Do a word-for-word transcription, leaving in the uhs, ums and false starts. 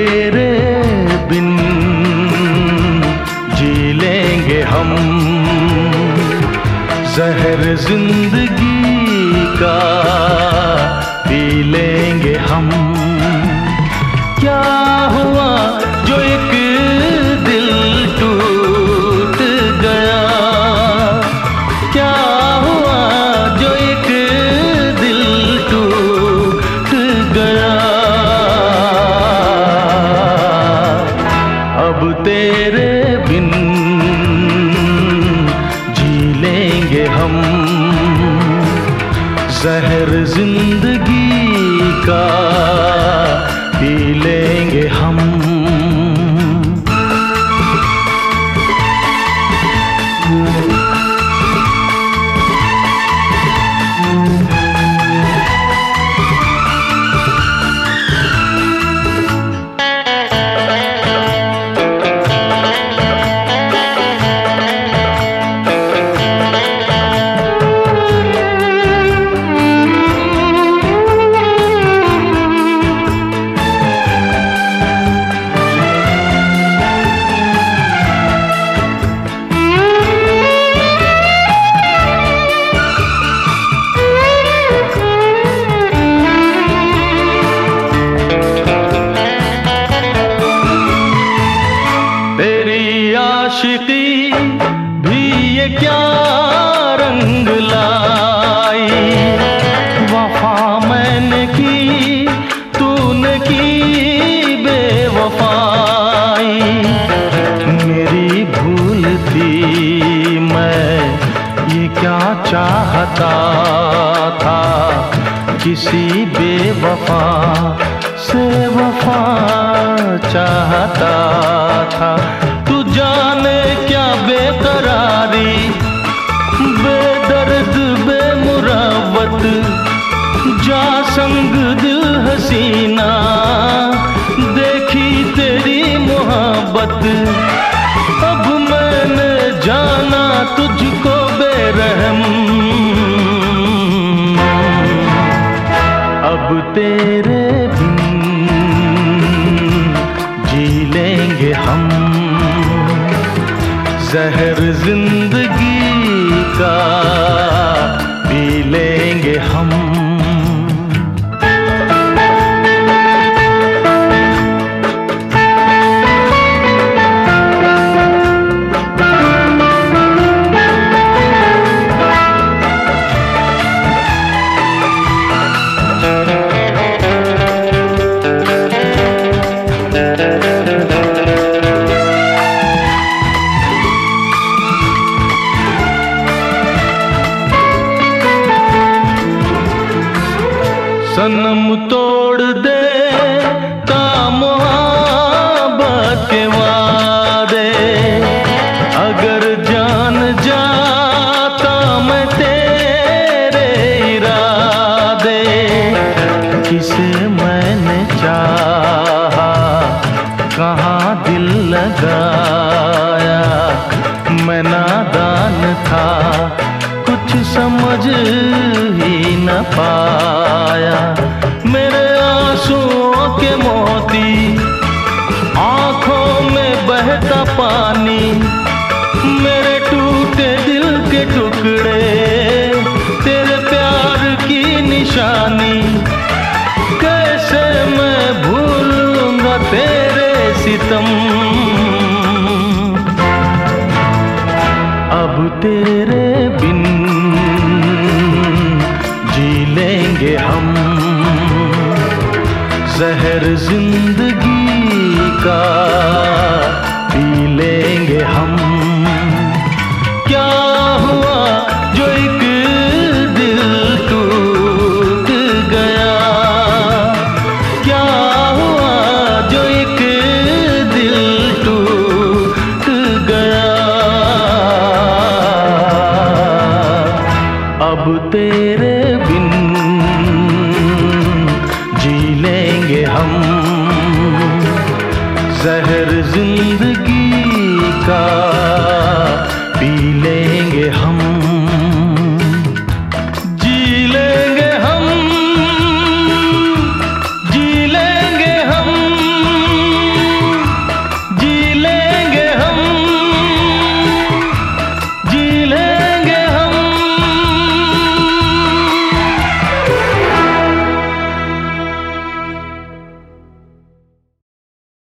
तेरे बिन जी लेंगे हम, जहर जिंदगी का पी लेंगे हम। क्या हुआ जो एक दिल टूट गया, क्या हुआ जो एक दिल टूट गया। अब तेरे बिन जी लेंगे हम, जहर जिंदगी का पी लेंगे हम। आशिकी भी ये क्या रंग लाई, वफा मैंने की तूने की बेवफाई। मेरी भूल थी, मैं ये क्या चाहता था, किसी बेवफा से वफा चाहता था। तू जाने क्या बेकरारी, बेदर्द बेमुरावत, जा संग दिल हसीना, देखी तेरी मोहब्बत। अब मैंने जाना तुझको बेरहम, अब तेरे बिन जी लेंगे हम, जहर जिंदगी का पी लेंगे हम। सनम तोड़ दे ता मोहब्बत के वादे, अगर जान जाता मैं तेरे इरादे। किसे मैंने चाहा, कहाँ दिल लगाया, मैं नादान था, कुछ समझ ही न पाया। मेरे आंसुओं के मोती, आंखों में बहता पानी, मेरे टूटे दिल के टुकड़े, तेरे प्यार की निशानी। कैसे मैं भूलूंगा तेरे सितम, अब तेरे बिन जी लेंगे हम, जहर जिंदगी का पी लेंगे हम। क्या हुआ जो एक दिल टूट गया, क्या हुआ जो एक दिल टूट गया। अब तेरे बिन जी लेंगे हम, जहर जिंदगी